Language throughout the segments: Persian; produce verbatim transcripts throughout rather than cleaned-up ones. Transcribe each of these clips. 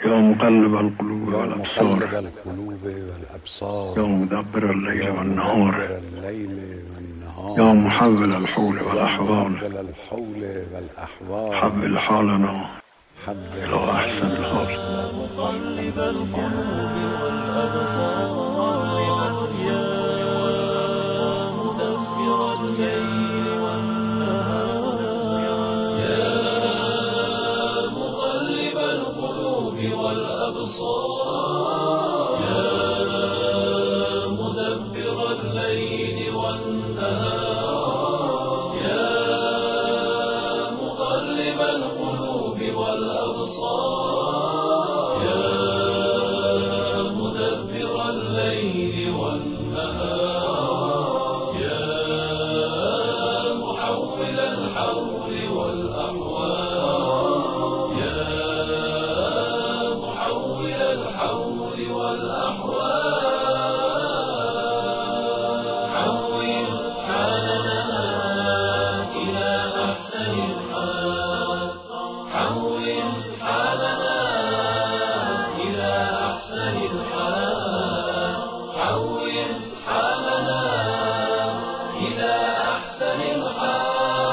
يا مقلب القلوب يا والأبصار مقلب القلوب والأبصار يا مدبر الليل يا والنهار مدبر الليل والنهار يا محول الحول يا والأحوال محول الحول والأحوال حول حالنا حول إلى أحسن الحال. مقلب القلوب والأبصار يا مدبر الليل والنهار يا مقلب القلوب والأبصار يا مدبر الليل والنهار يا مقلب القلوب والأبصار يا مدبر الليل والنهار يا محول الحول والأحوال يا محول الحول والأحوال حول حالنا إلى أحسن الحال حول حالنا إلى أحسن الحال حول حالنا إلى أحسن الحال.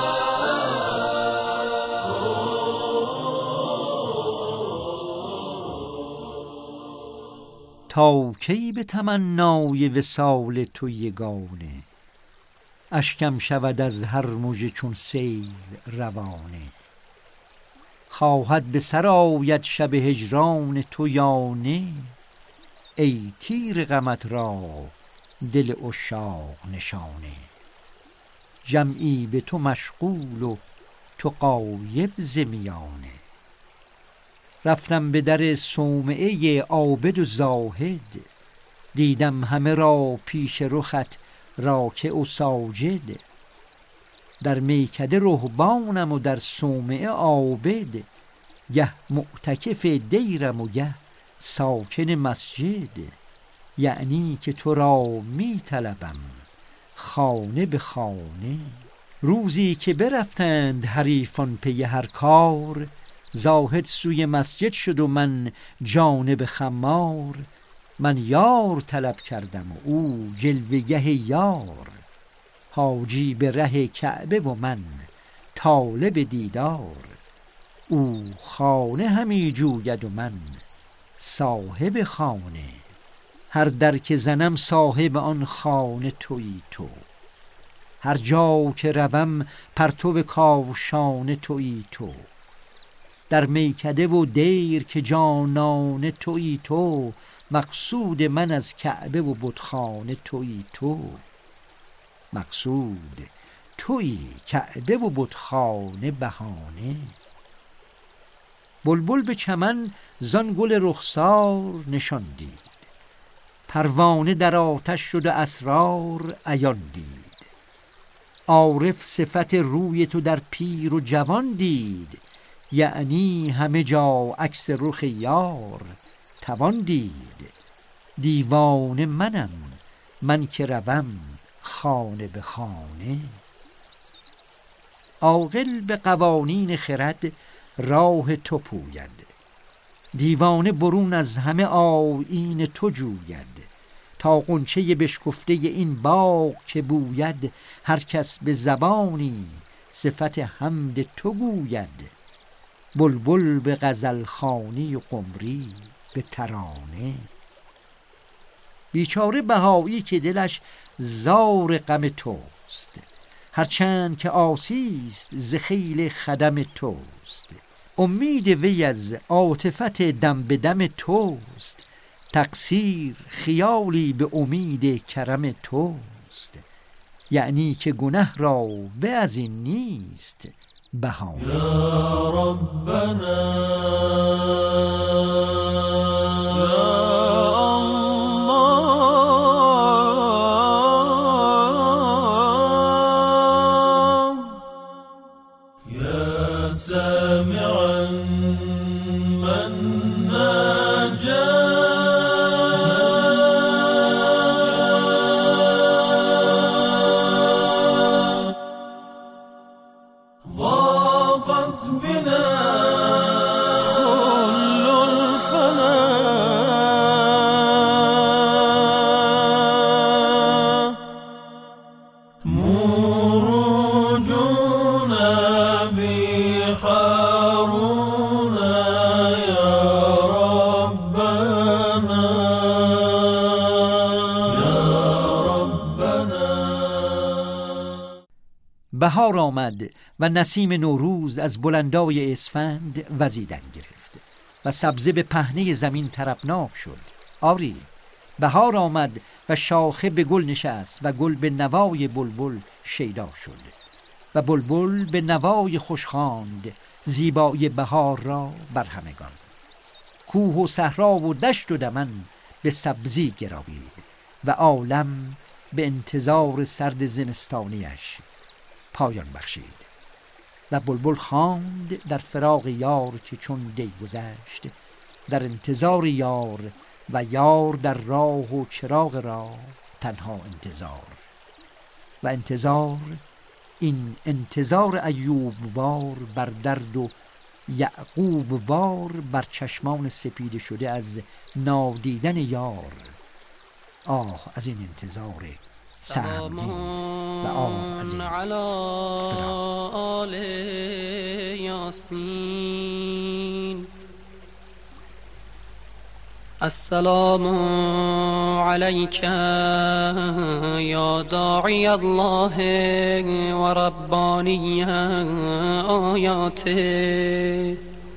تا کی به تمنای وصال تو یگانه اشکم شود از هر مژه چون سیل روانه خواهد به سر آید شب هجران تو یا نه ای تیر غمت را دل عشاق نشانه جمعی به تو مشغول و تو غایب ز میانه رفتم به در صومعه عابد و زاهد دیدم همه را پیش رخت راکع و ساجد در میکده رهبانم و در صومعه عابد گه معتکف دیرم و گه ساکن مسجد یعنی که تو را می طلبم خانه به خانه روزی که برفتند حریفان پی هر کار زاهد سوی مسجد شد و من جانب خمار من یار طلب کردم و او جلوگه یار حاجی به ره کعبه و من طالب دیدار او خانه همی جوید و من صاحب خانه هر در که زنم صاحب آن خانه تویی تو هر جا که روم پرتو کاوشان تویی تو در میکده و دیر که جانان تویی تو مقصود من از کعبه و بتخانه تویی تو مقصود تویی کعبه و بتخانه بهانه بلبل به چمن زان گل رخسار نشان دید پروانه در آتش شد و اسرار عیان دید عارف صفت روی تو در پیر و جوان دید یعنی همه جا عکس رخ یار توان دید دیوانه منم من که روم خانه به خانه عاقل به قوانین خرد راه تو پوید دیوانه برون از همه آیین تو جوید تا غنچه بشکفته این باغ که بوید هر کس به زبانی صفت حمد تو گوید بلبل به غزل خوانی و قمری به ترانه بیچاره بهایی که دلش زار غم توست هرچند که عاصیست ز خیل خدم توست امید وی از عاطفت دم به دم توست تقصیر خیالی به امید کرم توست یعنی که گنه را به از این نیست بهانه یا ربنا ضاقت بنا خل الفرج بهارونه یا ربنا یا ربنا. بهار آمد و نسیم نوروز از بلندای اسفند وزیدن گرفت و سبزه به پهنه زمین طربناک شد. آری، بهار آمد و شاخه به گل نشست و گل به نوای بلبل شیدا شد و بلبل به نوای خوش خواند زیبایی بهار را بر همگان. کوه و صحرا و دشت و دمن به سبزی گراوید و عالم به انتظار سرد زمستانیش پایان بخشید و بلبل خواند در فراق یار که چون دی گذشت، در انتظار یار و یار در راه و چراغ راه تنها انتظار. و انتظار، این انتظار ایوب وار بر درد و یعقوب وار بر چشمان سپیده شده از نادیدن یار. آه از این انتظار سهمگین و آه از این آل یاسین. السلام علیک یا داعی الله و ربانی آیاته.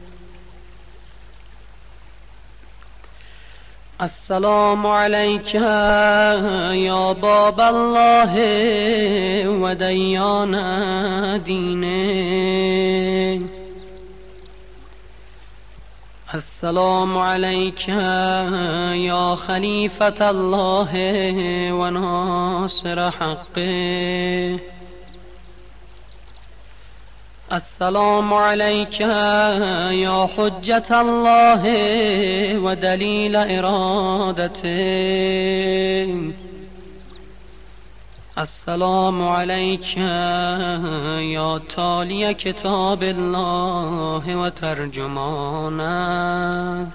السلام علیک یا باب الله و دیان دینه. السلام علیک یا خلیفة الله و ناصر حقه. السلام علیک یا حجة الله و دلیل ارادته. السلام علیک یا تالی کتاب الله و ترجمانه.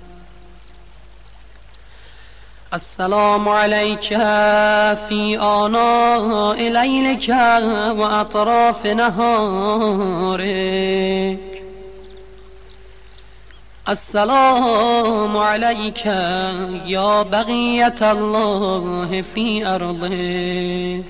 السلام علیک فی آناء لیلک و اطراف نهارک. السلام علیک یا بقیة الله فی ارضه.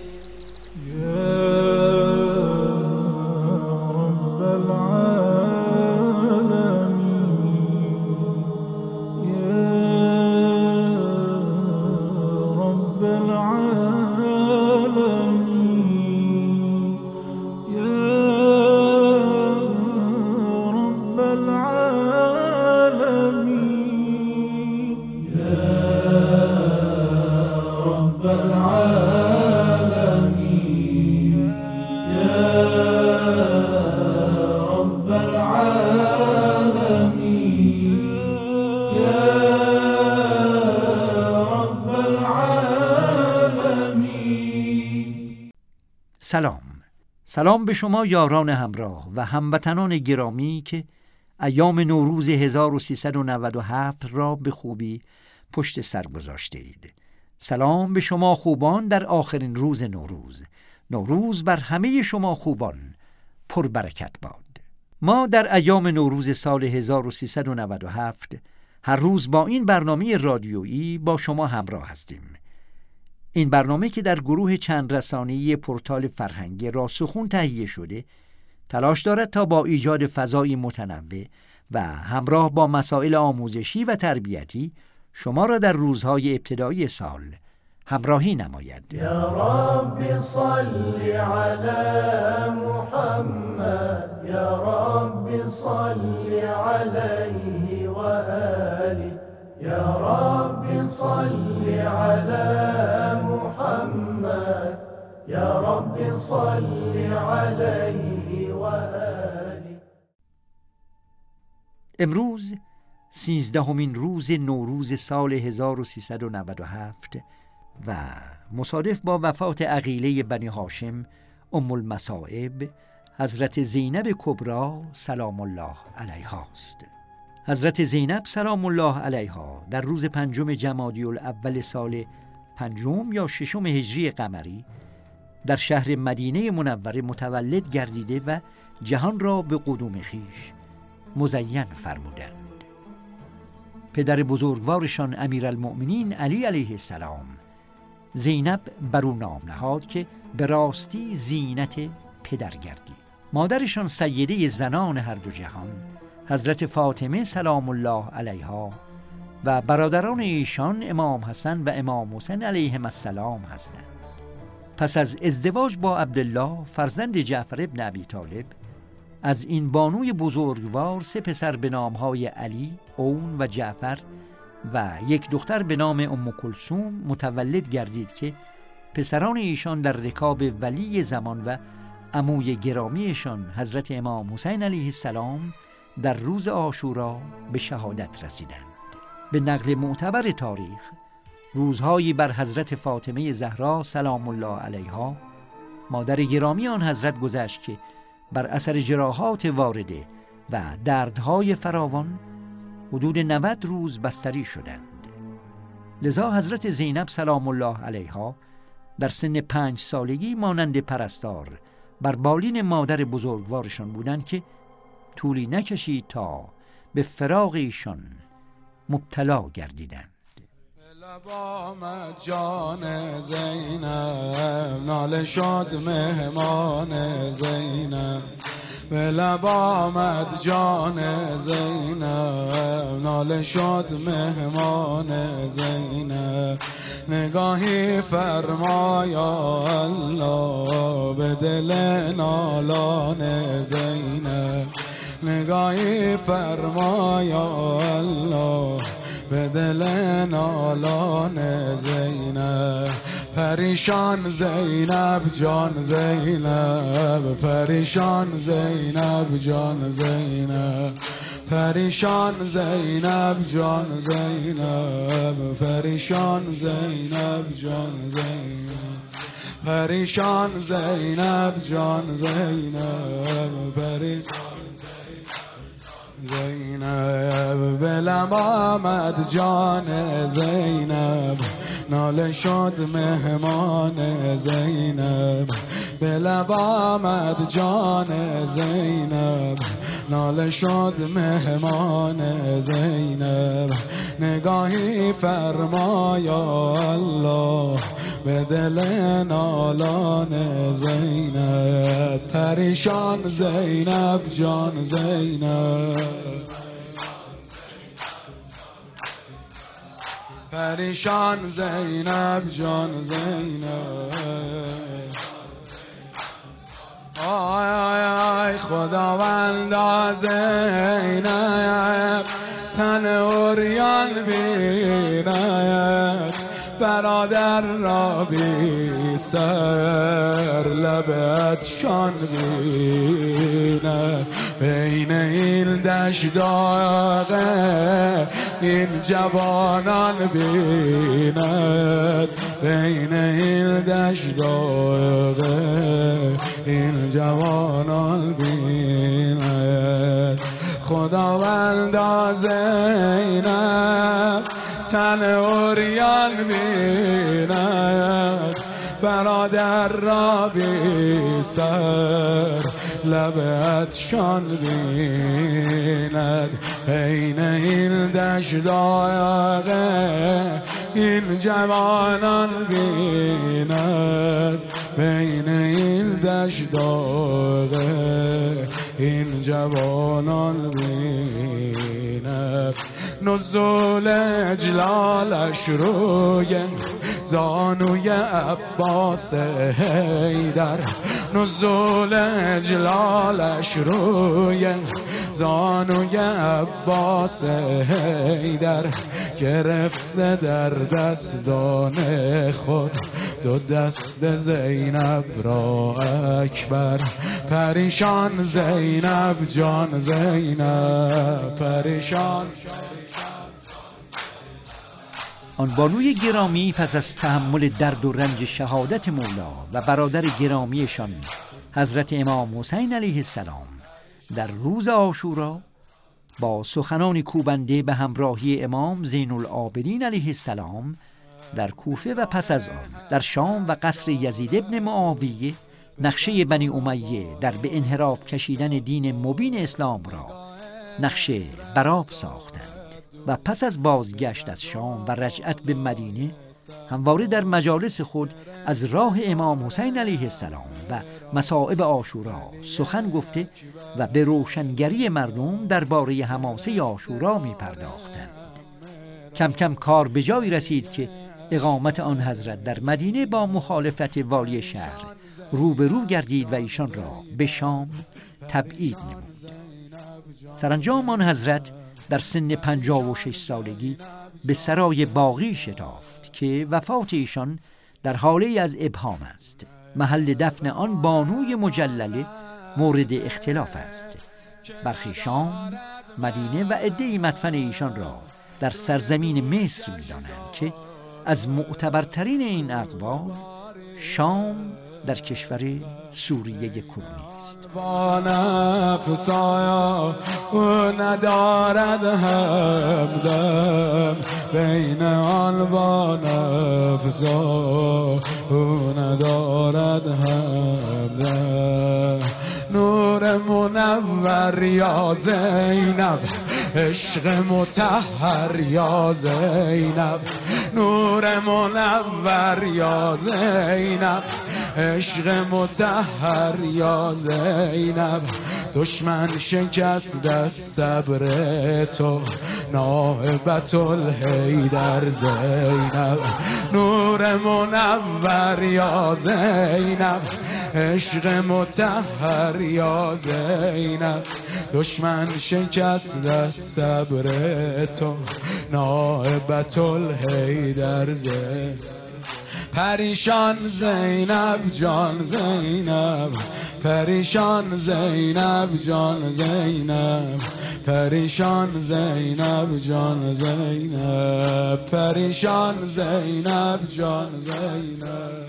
سلام. سلام به شما یاران همراه و هموطنان گرامی که ایام نوروز هزار و سیصد و نود و هفت را به خوبی پشت سر گذاشته اید. سلام به شما خوبان در آخرین روز نوروز. نوروز بر همه شما خوبان پر برکت باد. ما در ایام نوروز سال هزار و سیصد و نود و هفت هر روز با این برنامه رادیویی با شما همراه هستیم. این برنامه که در گروه چند رسانه‌ای پورتال فرهنگی راسخون تهیه شده، تلاش دارد تا با ایجاد فضای متنوع و همراه با مسائل آموزشی و تربیتی شما را در روزهای ابتدایی سال همراهی نماید. یا رب صل علی محمد، یا رب صل علیه و آله، یا رب صل علی محمد، یا رب صل علیه و آله. امروز سیزدهمین روز نوروز سال هزار و سیصد و نود و هفت و مصادف با وفات عقیله بنی هاشم ام المصائب حضرت زینب کبری سلام الله علیها است. حضرت زینب سلام الله علیها در روز پنجم جمادی الاول سال پنجم یا ششم هجری قمری در شهر مدینه منوره متولد گردیده و جهان را به قدوم خویش مزین فرمودند. پدر بزرگوارشان امیرالمؤمنین علی علیه السلام زینب بر او نام نهاد که به راستی زینت پدر گردید. مادرشان سیده زنان هر دو جهان حضرت فاطمه سلام الله علیها و برادران ایشان امام حسن و امام حسین علیهم السلام هستند. پس از ازدواج با عبدالله فرزند جعفر ابن ابی طالب از این بانوی بزرگوار سه پسر به نامهای علی، اون و جعفر و یک دختر به نام ام کلثوم متولد گردید که پسران ایشان در رکاب ولی زمان و عموی گرامیشان حضرت امام حسین علیه السلام در روز عاشورا به شهادت رسیدند. به نقل معتبر تاریخ روزهایی بر حضرت فاطمه زهرا سلام الله علیها مادر گرامی آن حضرت گذشت که بر اثر جراحات وارده و دردهای فراوان حدود نود روز بستری شدند. لذا حضرت زینب سلام الله علیها در سن پنج سالگی مانند پرستار بر بالین مادر بزرگوارشان بودند که طولی نکشید تا به فراق ایشان مبتلا گردیدند. لب آمد جان زینب ناله شد مهمان زینب، به لب آمد جان زینب ناله شد مهمان زینب. نگاهی فرمایا الله به دل نالان زینب، نگاهی فرمایا الله به دل نالان زینب. پریشان زینب جان زینب، پریشان زینب جان زینب، پریشان زینب جان زینب، پریشان زینب جان زینب، پریشان زینب جان زینب، پریشان زینب. به لب آمد جان زینب ناله شد مهمان زینب، به لب آمد جان زینب ناله شد مهمان زینب. نگاهی فرمایا الله به دل نالان زینب. پریشان زینب جان زینب، پریشان زینب جان زینب. آی آی آی خداوندا زینب تن عریان بیند، برادر را بی سر لبت شان بینه. بین این دشت داغه این جوانان بیند، بین این دشت داغه این جوانان بیند. خداوندا زینب تن عریان بیند، برادر را بی سر لبت شان بیند. بین این دشت داغه این جوانان بیند، بین این دشت داغه این جوانان بیند. نزول اجلالش روی زانوی عباس حیدر، نزول اجلالش روی زانوی عباس حیدر. گرفته در دستان خود دو دست زینب را اکبر. پریشان زینب جان زینب، پریشان. آن بانوی گرامی پس از تحمل درد و رنج شهادت مولا و برادر گرامیشان حضرت امام حسین علیه السلام در روز عاشورا با سخنانی کوبنده به همراهی امام زین العابدین علیه السلام در کوفه و پس از آن در شام و قصر یزید ابن معاویه نقشه بنی امیه در به انحراف کشیدن دین مبین اسلام را نقشه برآب ساختند و پس از بازگشت از شام و رجعت به مدینه همواره در مجالس خود از راه امام حسین علیه السلام و مصائب عاشورا سخن گفته و به روشنگری مردم درباره حماسه عاشورا می پرداختند. کم کم کار به جایی رسید که اقامت آن حضرت در مدینه با مخالفت والی شهر روبرو گردید و ایشان را به شام تبعید نمود. سرانجام آن حضرت در سن پنجاه و شش سالگی به سرای باقی شتافت که وفات ایشان در حاله از ابهام است. محل دفن آن بانوی مجلله مورد اختلاف است. برخی شام، مدینه و عده‌ای مدفن ایشان را در سرزمین مصر می‌دانند که از معتبرترین این اقوال شام در کشور سوریه کنونی است. نفسایا او ندارد همدم بین آن و نفسا او ندارد همدم. نور منور یا زینب، عشق مطهر یا زینب، نور منور یا زینب، عشق مطهر یا زینب. دشمن شکست از صبر تو نائبت الحیدر زینب. نور منور یا زینب، عشق مطهر یا زینب. دشمن شکست از صبر تو نائبت الحیدر زینب. پریشان زینب جان زینب، پریشان زینب جان زینب، پریشان زینب جان زینب، پریشان زینب جان زینب.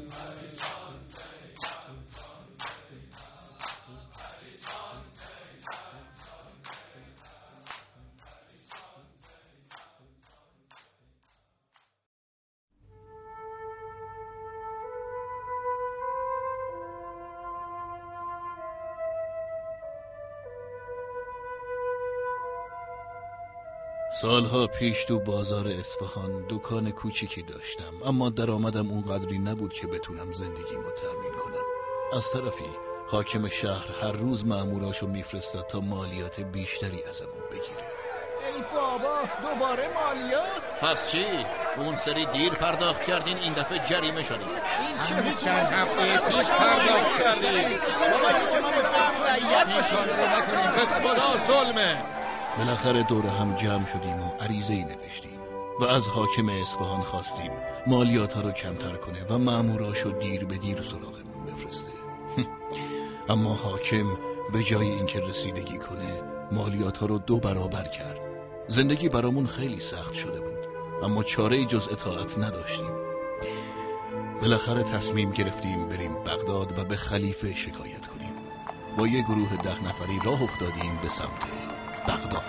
سالها پیش تو بازار اصفهان دکان کوچیکی داشتم، اما درآمدم اونقدری نبود که بتونم زندگیمو تأمین کنم. از طرفی حاکم شهر هر روز مأموراشو میفرستاد تا مالیات بیشتری ازمون بگیره. ای بابا دوباره مالیات؟ پس چی؟ اون سری دیر پرداخت کردین، این دفعه جریمه شدین. این چه چند هفته پیش پرداخت کردین؟ بابا که ما به فهم رعیت باشیم رو نکنیم، به خدا ظلمه. بالاخره دور هم جمع شدیم و عریضه‌ای نوشتیم و از حاکم اصفهان خواستیم مالیات ها رو کمتر کنه و مأموراشو دیر به دیر سراغمون بفرسته. اما حاکم به جای اینکه رسیدگی کنه مالیات ها رو دو برابر کرد. زندگی برامون خیلی سخت شده بود، اما چاره‌ای جز اطاعت نداشتیم. بالاخره تصمیم گرفتیم بریم بغداد و به خلیفه شکایت کنیم. با یه گروه ده نفری راه افتادیم به سمت بغداد.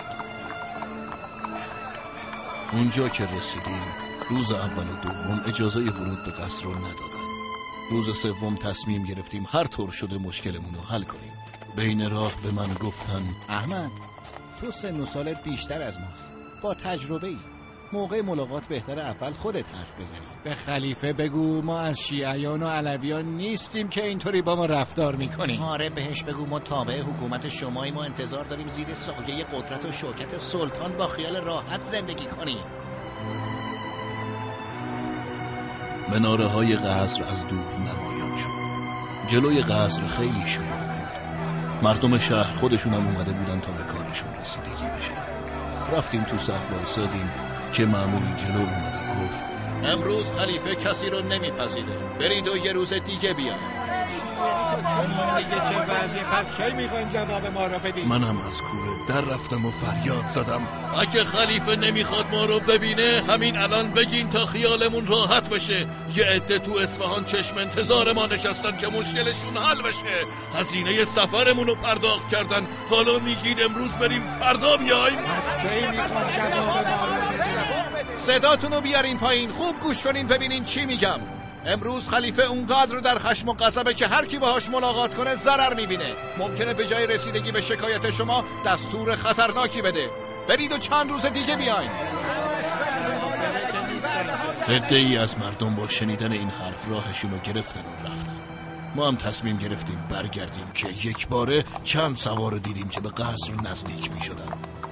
اونجا که رسیدیم روز اول و دوم اجازه ورود به قصر رو ندادن. روز سوم تصمیم گرفتیم هر طور شده مشکلمون رو حل کنیم. بین راه به من گفتن احمد تو سن و سالت بیشتر از ماست، با تجربه ای، موقع ملاقات بهتر اول خودت حرف بزنی. به خلیفه بگو ما از شیعیان و علویان نیستیم که اینطوری با ما رفتار میکنیم. آره بهش بگو ما تابع حکومت شماییم و انتظار داریم زیر سایه قدرت و شوکت سلطان با خیال راحت زندگی کنیم. مناره های قصر از دور نمایان شد. جلوی قصر خیلی شلوغ بود. مردم شهر خودشون هم اومده بودن تا به کارشون رسیدگی بشه. رفتیم تو صف وایسادیم که مأموری جلو اومد و گفت امروز خلیفه کسی رو نمیپذیره، برید و یه روز دیگه بیاید. دیگه چه وضعی؟ پس کی میخواین جواب ما رو بدین؟ منم از کوره در رفتم و فریاد زدم اگه خلیفه نمیخواد ما رو ببینه همین الان بگین تا خیالمون راحت بشه. یه عده تو اصفهان چشم انتظار ما نشستن که مشکلشون حل بشه. هزینه سفرمون رو پرداخت کردن، حالا میگید امروز بریم فردا بیایم؟ پس کی میخوان جواب ما رو بدین؟ صداتون رو بیارین پایین، خوب گوش کنین ببینین چی میگم. امروز خلیفه اونقدر در خشم و غضبه که هر کی باهاش ملاقات کنه ضرر میبینه. ممکنه به جای رسیدگی به شکایت شما دستور خطرناکی بده. برید و چند روز دیگه بیاین. عده‌ای از مردم با شنیدن این حرف راهشون رو گرفتن و رفتن. ما هم تصمیم گرفتیم برگردیم که یک باره چند سوار دیدیم که به قصر نزدیک می شدن.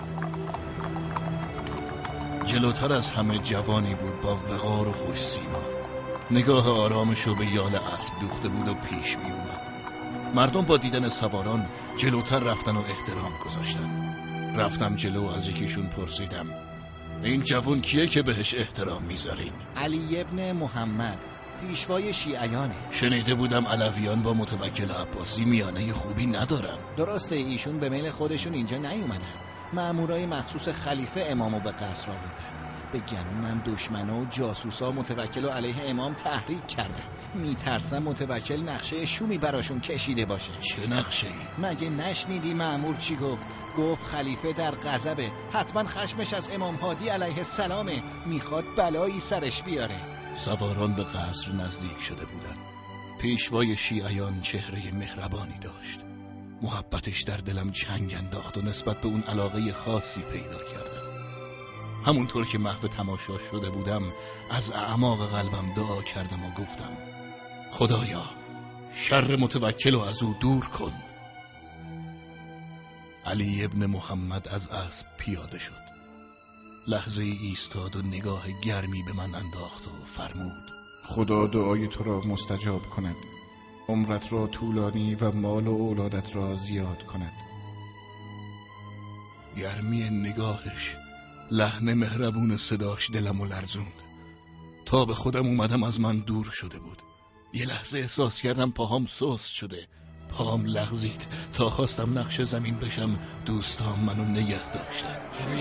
جلوتر از همه جوانی بود با وقار و خوش سیما. نگاه آرامشو به یال اسب دوخته بود و پیش می اومد. مردم با دیدن سواران جلوتر رفتن و احترام گذاشتن. رفتم جلو، از یکیشون پرسیدم این جوان کیه که بهش احترام میذارین؟ علی ابن محمد، پیشوای شیعیانه. شنیده بودم علویان با متوکل عباسی میانه خوبی ندارن. درسته، ایشون به میل خودشون اینجا نیومدن. مأمورای مخصوص خلیفه امامو به قصر آوردن. به گمونم دشمنا و جاسوسا متوکل و علیه امام تحریک کردن. میترسن متوکل نقشه شومی براشون کشیده باشه. چه نقشه‌ای؟ مگه نشنیدی مأمور چی گفت؟ گفت خلیفه در غضبه، حتما خشمش از امام هادی علیه السلامه، میخواد بلایی سرش بیاره. سواران به قصر نزدیک شده بودن. پیشوای شیعیان چهره مهربانی داشت. محبتش در دلم چنگ انداخت و نسبت به اون علاقه خاصی پیدا کردم. همونطور که محو تماشا شده بودم از اعماق قلبم دعا کردم و گفتم خدایا شر متوکل رو از او دور کن. علی ابن محمد از اسب پیاده شد. لحظه ای ایستاد و نگاه گرمی به من انداخت و فرمود خدا دعای تو را مستجاب کند، عمرت را طولانی و مال و اولادت را زیاد کند. گرمی نگاهش، لحن مهربون صداش دلمو لرزوند. تا به خودم اومدم از من دور شده بود. یه لحظه احساس کردم پاهام سست شده. پاهم لغزید تا خواستم نقش زمین بشم. دوستان منو نگه داشتن.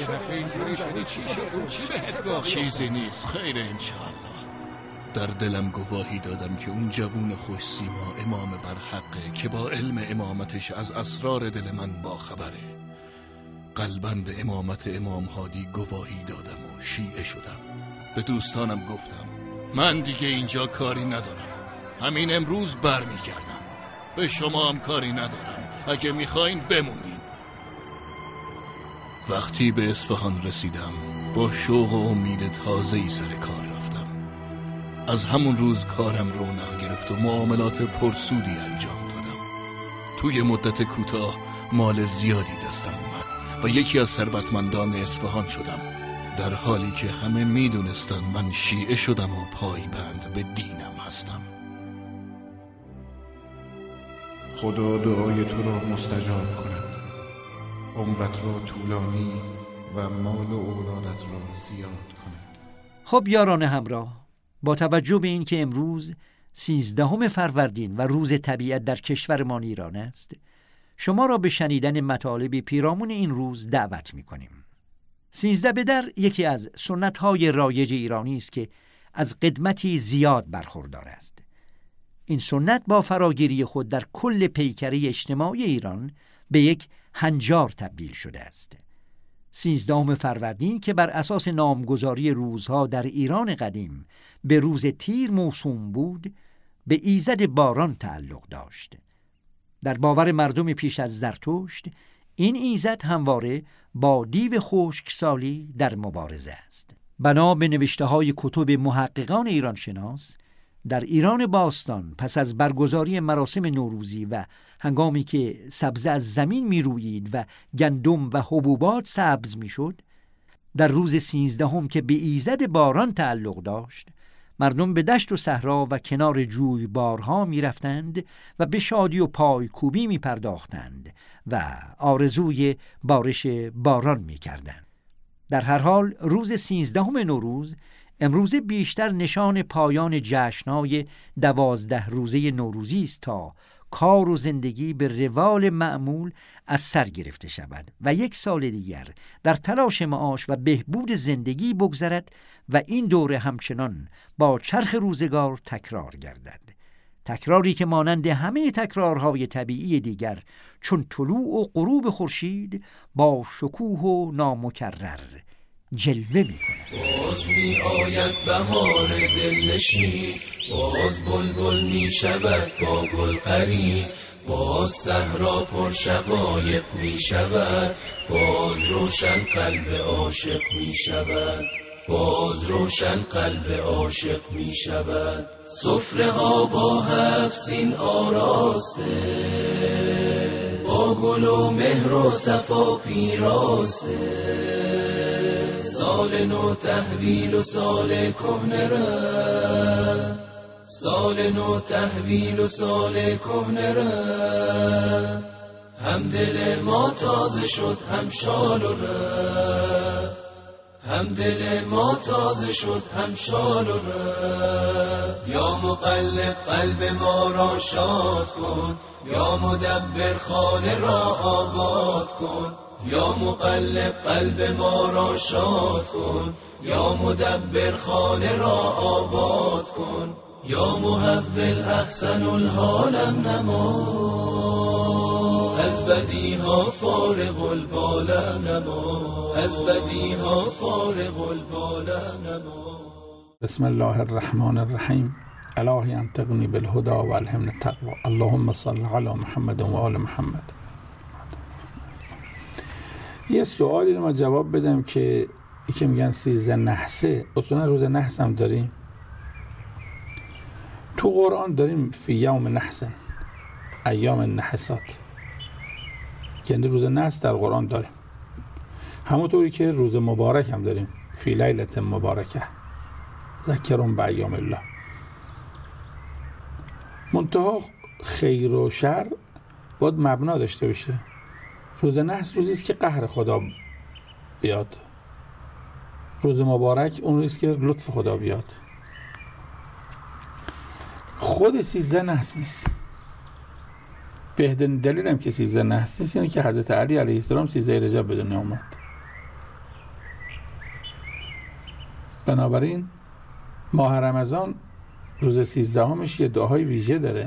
چیزی نیست، خیر انشاءالله. در دلم گواهی دادم که اون جوون خوش سیما امام برحقه که با علم امامتش از اسرار دل من با خبره. قلباً به امامت امام هادی گواهی دادم و شیعه شدم. به دوستانم گفتم من دیگه اینجا کاری ندارم، همین امروز بر می گردم. به شما هم کاری ندارم، اگه میخواین بمونین. وقتی به اصفهان رسیدم با شوق و امید تازه‌ای سر کار رفتم. از همون روز کارم رونق گرفت و معاملات پرسودی انجام دادم. توی مدت کوتاه مال زیادی دستم اومد و یکی از ثروتمندان اصفهان شدم، در حالی که همه میدونستن من شیعه شدم و پایبند به دینم هستم. خدا دعای تو را مستجاب کند، عمرت را طولانی و مال و اولادت را زیاد کند. خب یاران همراه، با توجه به این که امروز سیزدهم فروردین و روز طبیعت در کشورمان ایران است، شما را به شنیدن مطالب پیرامون این روز دعوت می کنیم. سیزده به در یکی از سنت‌های رایج ایرانی است که از قدمتی زیاد برخوردار است. این سنت با فراگیری خود در کل پیکره اجتماعی ایران به یک هنجار تبدیل شده است. سیزدهم فروردین که بر اساس نامگذاری روزها در ایران قدیم به روز تیر موسوم بود، به ایزد باران تعلق داشت. در باور مردم پیش از زرتشت این ایزد همواره با دیو خشکسالی در مبارزه است. بنا به نوشته‌های کتب محققان ایران شناس، در ایران باستان پس از برگزاری مراسم نوروزی و هنگامی که سبزه از زمین می رویید و گندم و حبوبات سبز می شد، در روز سیزدهم که به ایزد باران تعلق داشت، مردم به دشت و صحرا و کنار جویبارها می رفتند و به شادی و پایکوبی می پرداختند و آرزوی بارش باران می کردند. در هر حال روز سیزدهم نوروز امروز بیشتر نشان پایان جشن‌های دوازده روزه نوروزی است تا کار و زندگی به روال معمول از سر گرفته شود و یک سال دیگر در تلاش معاش و بهبود زندگی بگذرد و این دوره همچنان با چرخ روزگار تکرار گردد. تکراری که مانند همه تکرارهای طبیعی دیگر چون طلوع و غروب خورشید با شکوه و نامکرر جلوه می کند. باز می آید بهار دلنشین، باز بلبل می شود با گل قرین، باز صحرا پر شقایق می شود، باز روشن قلب عاشق می شود، باز روشن قلب عاشق می شود. سفره ها با هفت سین آراسته، با گل و مهر و صفا پیراسته، سال نو تحویل و سال کهنه رفت، سال نو تحویل و سال کهنه رفت، هم دل ما تازه شد هم شال و رفت، هم دل ما تازه شد هم شال و رفت. یا مقلب قلب ما را شاد کن، یا مدبر خانه را آباد کن، یا مقلب قلب ما را شاد کن، یا مدبر خانه را آباد کن، یا محول احسن الحالم نما، از بدیها فارغ البالم نما، از بدیها فارغ البالم نما. بسم الله الرحمن الرحیم. الهی انطقنی بالهدى و الهمنی التقوى. اللهم صل علی محمد و آل محمد. یه سوالی رو ما جواب بدم که یکی میگن سیزده نحسه، اصلا روز نحس هم داریم تو قرآن، داریم فی یوم نحس، ایام النحسات، یعنی روز نحس در قرآن داریم، همونطوری که روز مبارک هم داریم فی لیلة مبارکه ذکرون به ایام الله. منتها خیر و شر باید مبنا داشته باشه. روز نحس روزی است که قهر خدا بیاد، روز مبارک اون روزی است که لطف خدا بیاد. خود سیزده نحس نیست. بهترین دلیل هم که سیزده نحس نیست اینه که حضرت علی علیه السلام سیزده رجب به دنیا اومد. بنابراین ماه رمضان روز سیزدهمش یه دعاهای ویژه داره.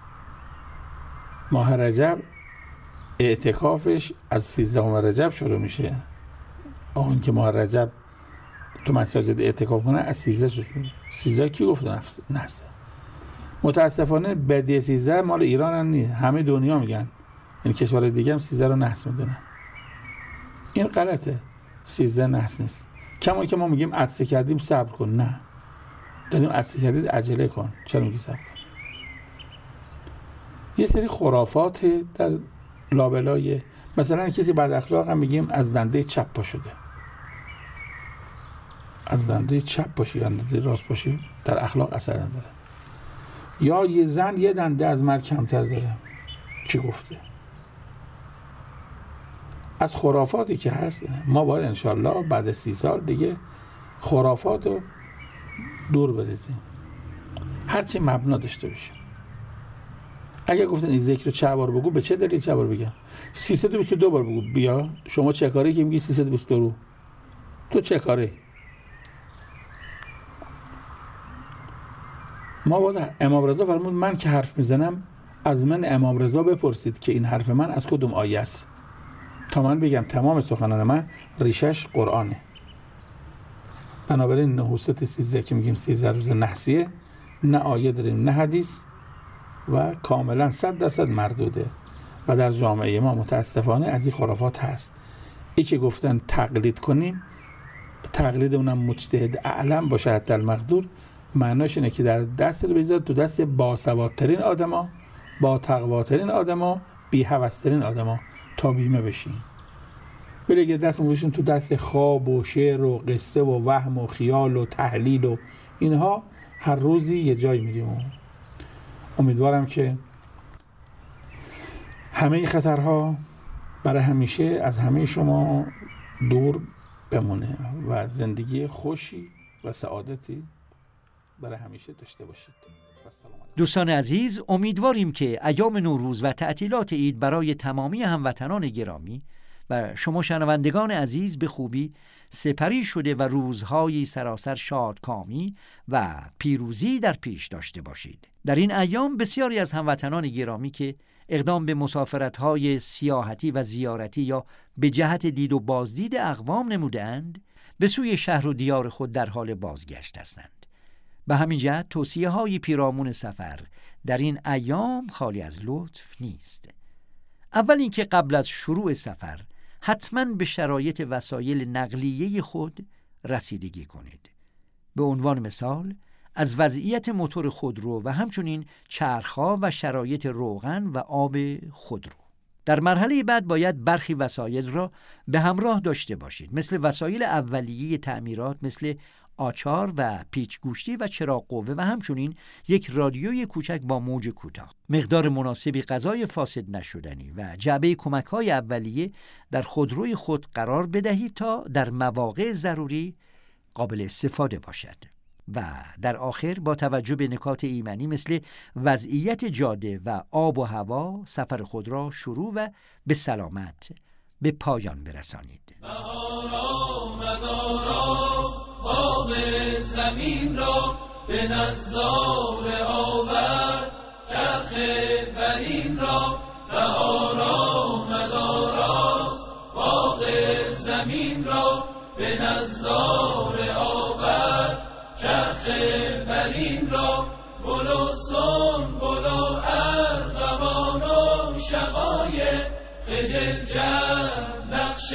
ماه رجب اعتکافش از سیزدهم رجب شروع میشه. اون که ماه رجب تو مساجد اعتکاف کنه از سیزده شروع میشه. سیزده کی گفته نحس؟ متاسفانه بدیه سیزده مال ایران هم نیست، همه دنیا میگن، یعنی کشور دیگه هم سیزده رو نحس میدونن. این غلطه. سیزده نحس نیست. کما که ما میگیم عطسه کردیم صبر کن، نه، داریم عطسه کردید عجله کن. چرا میگی صبر کن؟ یه سری خرافات در لابلای، مثلا کسی بد اخلاق هم میگیم از دنده چپ پا شده. از دنده چپ باشی یا دنده راست باشی در اخلاق اثر نداره. یا یه زن یه دنده از مرد کمتر داره. چی گفته؟ از خرافاتی که هست ما باید انشالله بعد سی سال دیگه خرافات رو دور بریزیم، هرچی مبنا داشته باشه. اگه گفتن این ذکر رو چه بار بگو، به چه دلیل چه بار بگم؟ سیصد و بیست و دو بار بگو. بیا شما چه کاری که میگی سیصد و بیست و دو رو؟ تو چه کاری؟ ما باید امام رضا فرمود من که حرف میزنم از من امام رضا بپرسید که این حرف من از کدوم آیه است، تا من بگم تمام سخنان من ریشش قرآنه. بنابراین نحوست سیزده که میگیم سیزده روز نحسیه، نه آیه داریم نه حدیث و کاملا صد درصد مردوده. و در جامعه ما متاسفانه از این خرافات هست. ای که گفتن تقلید کنیم، تقلید اونم مجتهد اعلم باشه حتی المقدور، معناش اینه که در دست رو بذار تو دست باسوادترین آدما، با تقواترین آدما، بی هوسترین آدما تا بیمه بشین. ولی اگه دست بشین تو دست خواب و شعر و قصه و وهم و خیال و تحلیل و اینها، هر روزی یه جای میریم. امیدوارم که همه این خطرها برای همیشه از همه شما دور بمونه و زندگی خوشی و سعادتی برای همیشه داشته باشید. دوستان عزیز، امیدواریم که ایام نوروز و تعطیلات عید برای تمامی هموطنان گرامی و شما شنوندگان عزیز به خوبی سپری شده و روزهای سراسر شادکامی و پیروزی در پیش داشته باشید. در این ایام بسیاری از هموطنان گرامی که اقدام به مسافرت‌های سیاحتی و زیارتی یا به جهت دید و بازدید اقوام نمودند، به سوی شهر و دیار خود در حال بازگشت هستند. به همین جهت توصیه های پیرامون سفر در این ایام خالی از لطف نیست. اول اینکه قبل از شروع سفر حتماً به شرایط وسایل نقلیه خود رسیدگی کنید. به عنوان مثال از وضعیت موتور خودرو و همچنین چرخ‌ها و شرایط روغن و آب خودرو. در مرحله بعد باید برخی وسایل را به همراه داشته باشید، مثل وسایل اولیه تعمیرات مثل آچار و پیچ گوشتی و چراغ قوه و همچنین یک رادیوی کوچک با موج کوتاه. مقدار مناسبی غذای فاسد نشدنی و جعبه کمک‌های اولیه در خودروی خود قرار بدهید تا در مواقع ضروری قابل استفاده باشد. و در آخر با توجه به نکات ایمنی مثل وضعیت جاده و آب و هوا سفر خود را شروع و به سلامت به پایان برسانید. بهار آمد آراست باغ زمین را، به نظاره آورد چرخ برین را. بهار آمد آراست باغ زمین را، به نظاره آورد چرخ برین را. گل و سنبل و ارغوان و شقایق خجل جمع نقش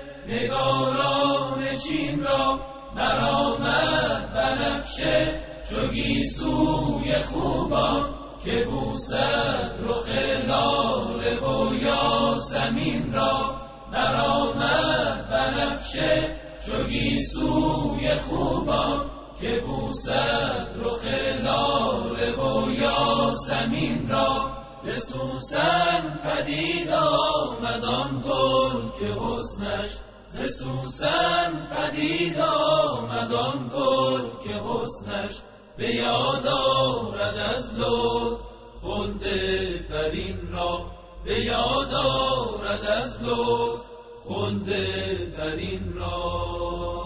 نگاران چین را. برآمد بنفشه چو گیسوی خوبان، که بوسد رخ لاله و یاسمین را. برآمد بنفشه چو گیسوی خوبان، که بوسد رخ لاله و یاسمین را. ز سوسن پدید آمد آن گل که حسنش، ز سوسن پدید آمد آن گل که حسنش، به یاد آرد از لطف خلد برین را. به یاد آرد از لطف خلد برین را.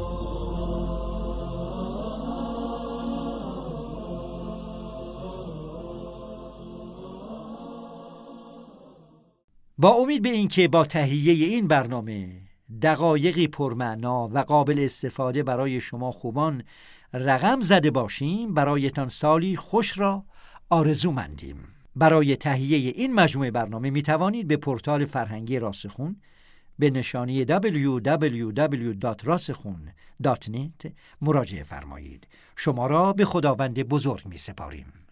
با امید به اینکه با تهیه این برنامه دقایقی پرمعنا و قابل استفاده برای شما خوبان رقم زده باشیم، برایتان سالی خوش را آرزو مندیم. برای تهیه این مجموعه برنامه می توانید به پورتال فرهنگی راسخون به نشانی دبلیو دبلیو دبلیو دات راسخون دات نت مراجعه فرمایید. شما را به خداوند بزرگ می سپاریم.